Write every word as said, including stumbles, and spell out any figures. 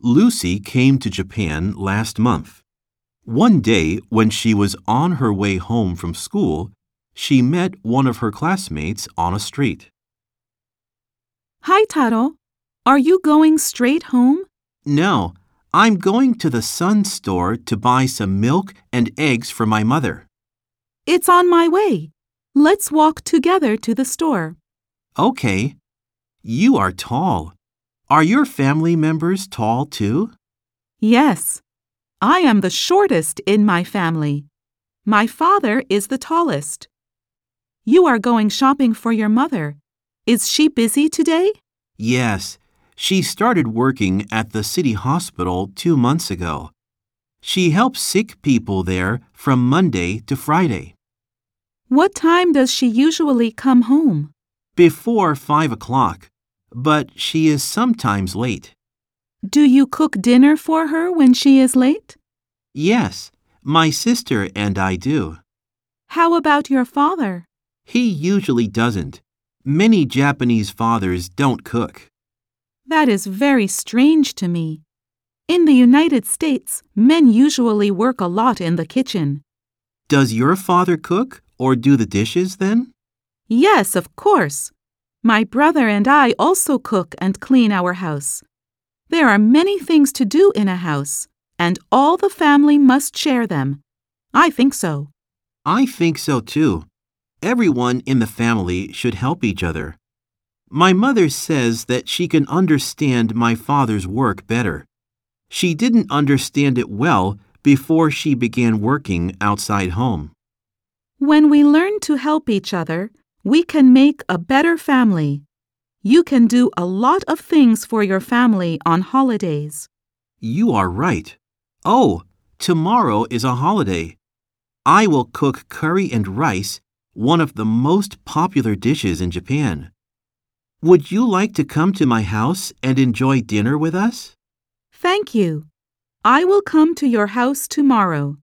Lucy came to Japan last month. One day, when she was on her way home from school, she met one of her classmates on a street. Hi, Taro. Are you going straight home? No, I'm going to the Sun store to buy some milk and eggs for my mother. It's on my way. Let's walk together to the store. Okay. You are tall. Are your family members tall too? Yes. I am the shortest in my family. My father is the tallest. You are going shopping for your mother. Is she busy today? Yes. She started working at the city hospital two months ago. She helps sick people there from Monday to Friday. What time does she usually come home? Before five o'clock, but she is sometimes late. Do you cook dinner for her when she is late? Yes, my sister and I do. How about your father? He usually doesn't. Many Japanese fathers don't cook. That is very strange to me. In the United States, men usually work a lot in the kitchen. Does your father cook or do the dishes then? Yes, of course. My brother and I also cook and clean our house. There are many things to do in a house, and all the family must share them. I think so. I think so too. Everyone in the family should help each other. My mother says that she can understand my father's work better. She didn't understand it well before she began working outside home. When we learn to help each other, we can make a better family. You can do a lot of things for your family on holidays. You are right. Oh, tomorrow is a holiday. I will cook curry and rice, one of the most popular dishes in Japan. Would you like to come to my house and enjoy dinner with us? Thank you. I will come to your house tomorrow.